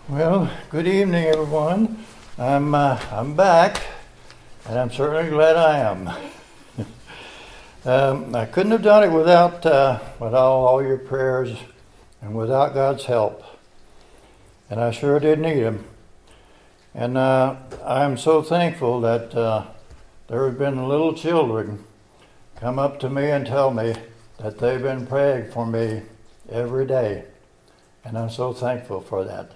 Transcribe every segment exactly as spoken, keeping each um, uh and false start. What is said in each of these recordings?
Well, good evening, everyone. I'm uh, I'm back, and I'm certainly glad I am. um, I couldn't have done it without uh, without all your prayers and without God's help, and I sure did need Him. And uh, I'm so thankful that uh, there have been little children come up to me and tell me that they've been praying for me every day, and I'm so thankful for that.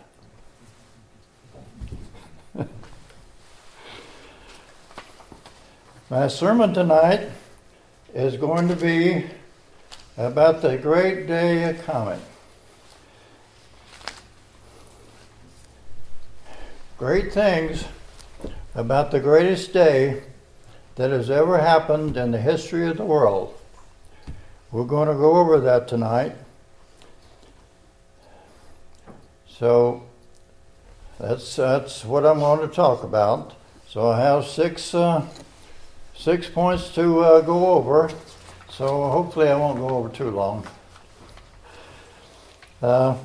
My sermon tonight is going to be about the great day coming. Great things about the greatest day that has ever happened in the history of the world. We're going to go over that tonight. So that's that's what I'm going to talk about. So I have six uh, six points to uh, go over. So hopefully I won't go over too long. Uh,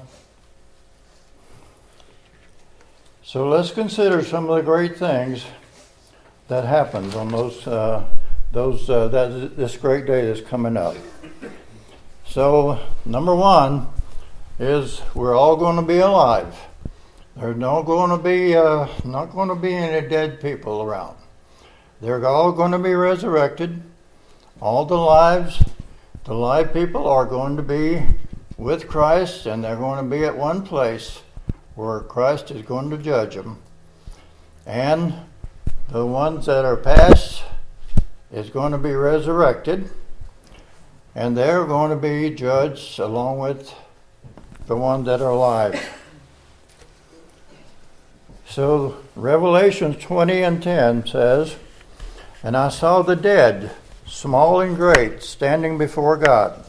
so let's consider some of the great things that happened on those uh, those uh, that this great day that's coming up. So number one is we're all going to be alive. There's no going to be uh, not going to be any dead people around. They're all going to be resurrected. All the lives, the live people are going to be with Christ, and they're going to be at one place where Christ is going to judge them. And the ones that are past is going to be resurrected, and they're going to be judged along with the ones that are alive. So Revelation twenty and ten says, "And I saw the dead, small and great, standing before God."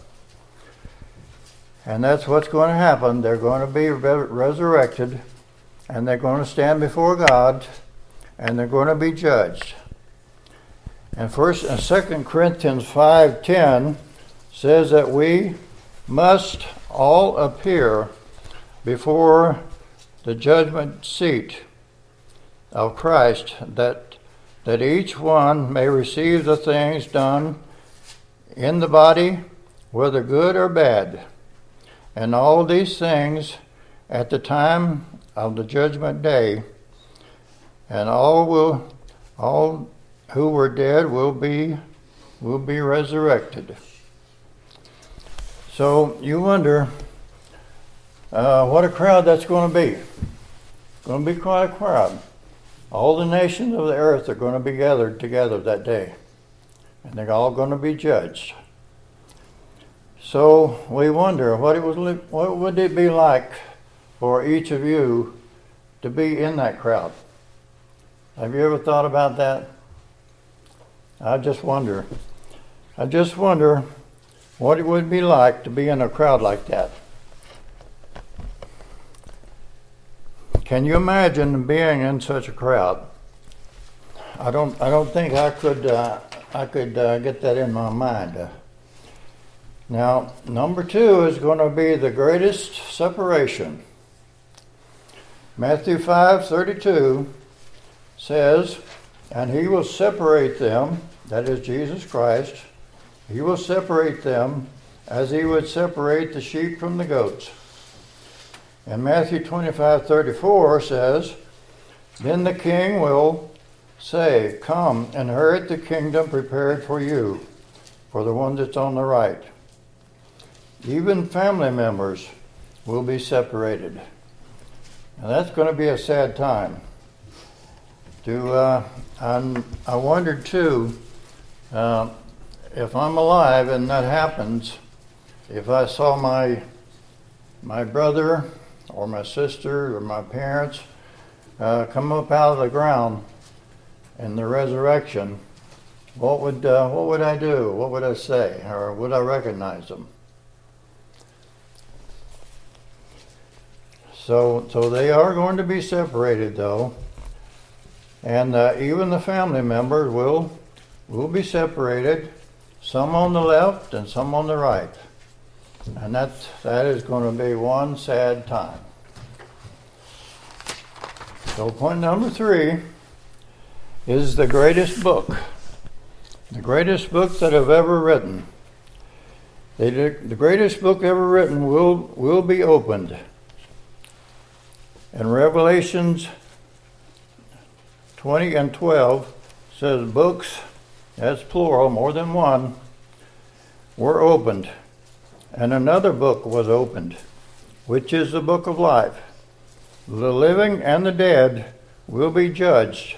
And that's what's going to happen. They're going to be re- resurrected, and they're going to stand before God, and they're going to be judged. And first and Second Corinthians five ten says that we must all appear before the judgment seat of Christ, that that each one may receive the things done in the body, whether good or bad. And all these things at the time of the judgment day, and all will all who were dead will be will be resurrected. So you wonder uh, what a crowd that's going to be. It's going to be quite a crowd. All the nations of the earth are going to be gathered together that day, and they're all going to be judged. So we wonder what it was, what would it be like for each of you to be in that crowd? Have you ever thought about that? I just wonder. I just wonder what it would be like to be in a crowd like that. Can you imagine being in such a crowd? I don't. I don't think I could. Uh, I could uh, get that in my mind. Uh, now, number two is going to be the greatest separation. Matthew five thirty-two says, "And He will separate them." That is Jesus Christ. He will separate them as He would separate the sheep from the goats. And Matthew twenty-five thirty-four says, "Then the king will say, 'Come, inherit the kingdom prepared for you, for the one that's on the right.' Even family members will be separated." And that's going to be a sad time. To, uh, I'm, I wondered too, uh, if I'm alive and that happens, if I saw my my brother or my sister or my parents uh, come up out of the ground in the resurrection, what would uh, what would I do? What would I say? Or would I recognize them? So, so they are going to be separated, though, and uh, even the family members will will be separated. Some on the left and some on the right. And that, that is going to be one sad time. So point number three is the greatest book. The greatest book that I've ever written. The, the greatest book ever written will, will be opened. And Revelations twenty and twelve says books, that's plural, more than one, were opened. And another book was opened, which is the book of life. The living and the dead will be judged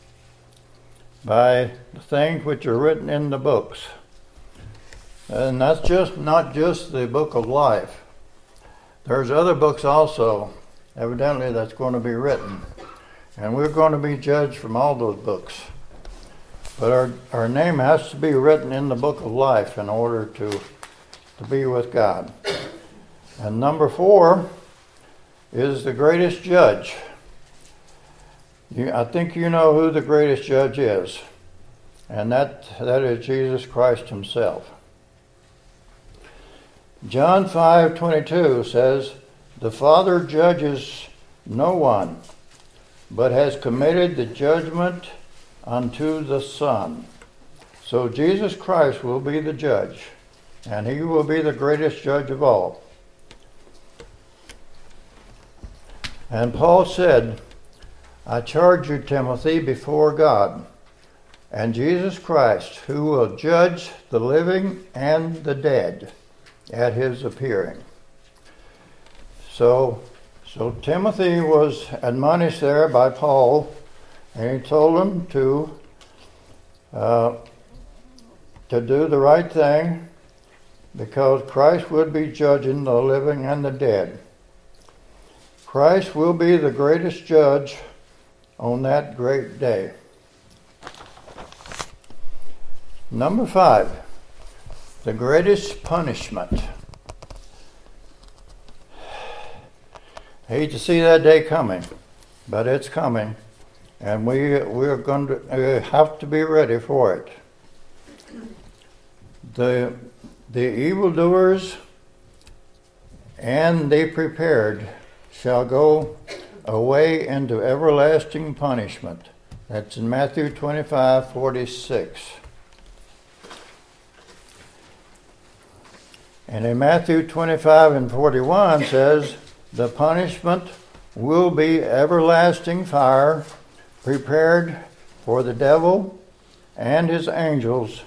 by the things which are written in the books. And that's just not just the book of life. There's other books also, evidently, that's going to be written. And we're going to be judged from all those books. But our, our name has to be written in the book of life in order to, to be with God. And number four is the greatest judge. You, I think you know who the greatest judge is. And that, that is Jesus Christ himself. John five twenty-two says, "The Father judges no one, but has committed the judgment unto the Son." So Jesus Christ will be the judge, and he will be the greatest judge of all. And Paul said, "I charge you, Timothy, before God and Jesus Christ, who will judge the living and the dead at his appearing." So, so Timothy was admonished there by Paul, and he told him to uh, to do the right thing, because Christ would be judging the living and the dead. Christ will be the greatest judge on that great day. Number five, the greatest punishment. I hate to see that day coming, but it's coming, and we we're going to uh, have to be ready for it. The the evildoers and the prepared shall go away into everlasting punishment. That's in Matthew twenty-five forty-six. And in Matthew twenty-five and forty-one says, "The punishment will be everlasting fire, prepared for the devil and his angels."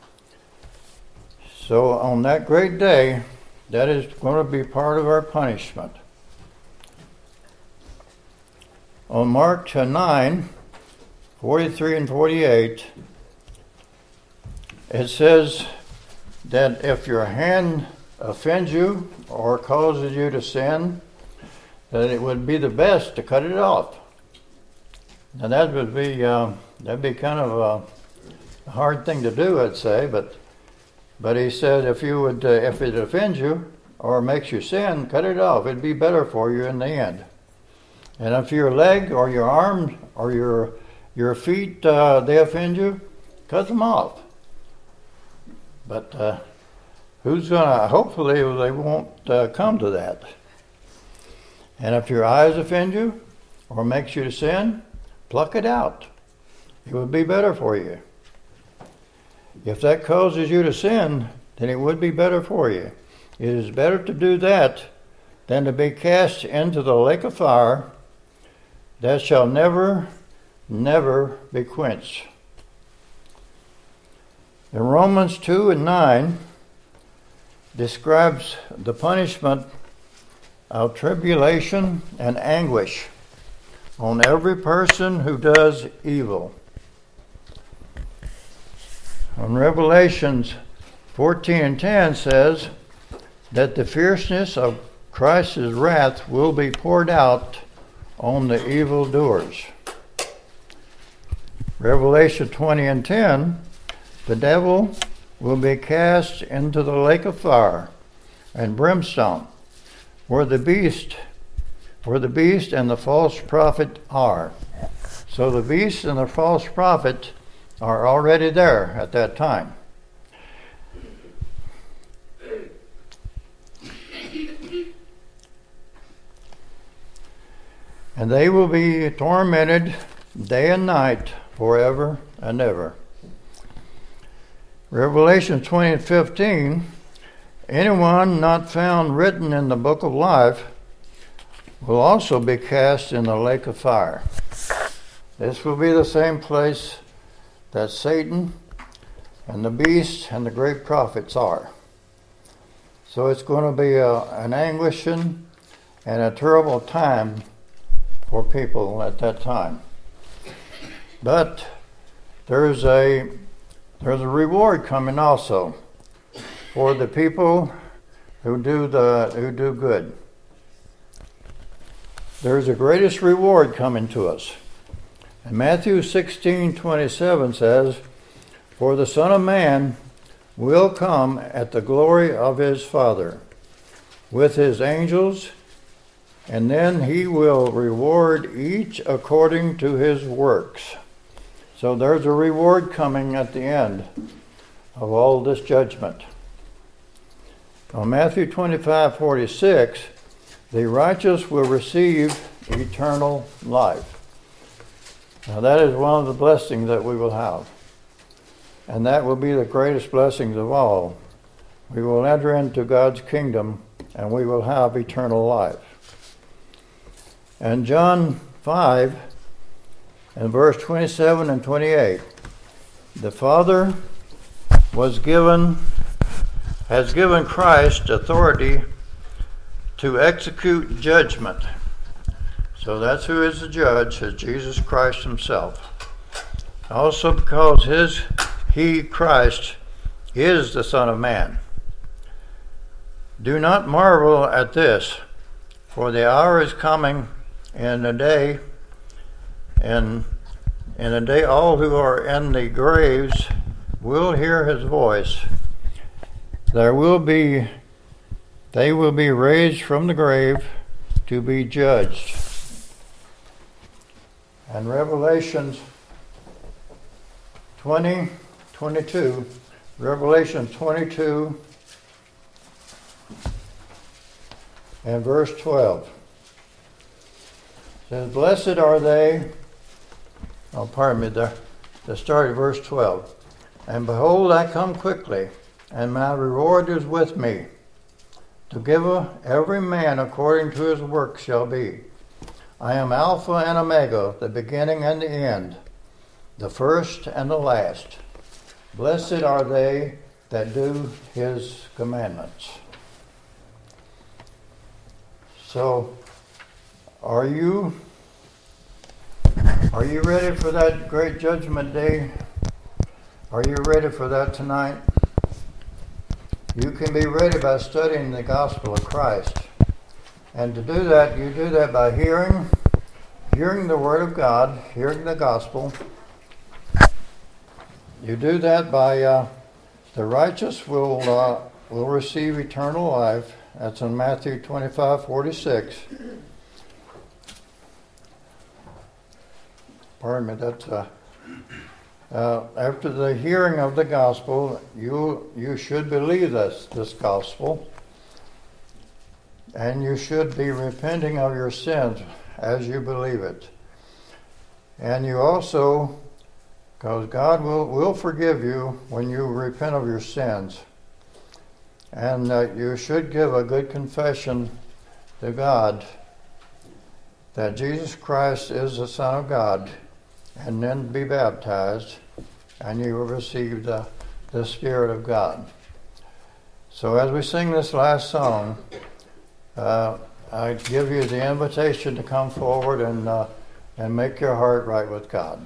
So on that great day, that is going to be part of our punishment. On Mark nine, forty-three and forty-eight, it says that if your hand offends you or causes you to sin, that it would be the best to cut it off. Now that would be uh, that'd be kind of a hard thing to do, I'd say, but but he said if you would uh, if it offends you or makes you sin, cut it off. It'd be better for you in the end. And if your leg or your arm or your your feet uh, they offend you, cut them off. But uh, who's gonna? Hopefully they won't uh, come to that. And if your eyes offend you or makes you to sin, pluck it out. It would be better for you. If that causes you to sin, then it would be better for you. It is better to do that than to be cast into the lake of fire that shall never, never be quenched. In Romans two and nine describes the punishment of tribulation and anguish on every person who does evil. On Revelations fourteen and ten says that the fierceness of Christ's wrath will be poured out on the evildoers. Revelation twenty and ten, the devil will be cast into the lake of fire and brimstone, where the beast, where the beast and the false prophet are. So the beast and the false prophet are already there at that time. and they will be tormented day and night forever and ever. Revelation twenty and fifteen, anyone not found written in the book of life will also be cast in the lake of fire. This will be the same place that Satan and the beast and the great prophets are. So it's going to be a, an anguishing and a terrible time for people at that time. But there's a there's a reward coming also for the people who do the who do good. There's a greatest reward coming to us. And Matthew sixteen twenty-seven says, "For the Son of Man will come at the glory of his Father with his angels, and then he will reward each according to his works." So there's a reward coming at the end of all this judgment. On Matthew twenty-five forty-six, the righteous will receive eternal life. Now that is one of the blessings that we will have. And that will be the greatest blessings of all. We will enter into God's kingdom and we will have eternal life. And John five and verse twenty-seven and twenty-eight, the Father was given, has given Christ authority to execute judgment. So that's who is the judge, is Jesus Christ himself. Also because his he, Christ, is the Son of Man. Do not marvel at this, for the hour is coming in a day, and in a day all who are in the graves will hear his voice. There will be, they will be raised from the grave to be judged. And Revelations twenty, twenty-two, Revelation twenty-two and verse twelve says, "Blessed are they," oh pardon me, the, the start of verse twelve, "And behold, I come quickly, and my reward is with me, to give every man according to his work shall be. I am Alpha and Omega, the beginning and the end, the first and the last. Blessed are they that do his commandments." So, are you are you ready for that great judgment day? Are you ready for that tonight? You can be ready by studying the gospel of Christ. And to do that, you do that by hearing, hearing the word of God, hearing the gospel. You do that by uh, the righteous will uh, will receive eternal life. That's in Matthew twenty-five forty-six. Pardon me. That's uh, uh, after the hearing of the gospel, you you should believe this this gospel. And you should be repenting of your sins as you believe it. And you also, because God will, will forgive you when you repent of your sins. And uh, you should give a good confession to God that Jesus Christ is the Son of God, and then be baptized, and you will receive the, the Spirit of God. So as we sing this last song, Uh, I give you the invitation to come forward and uh, and make your heart right with God.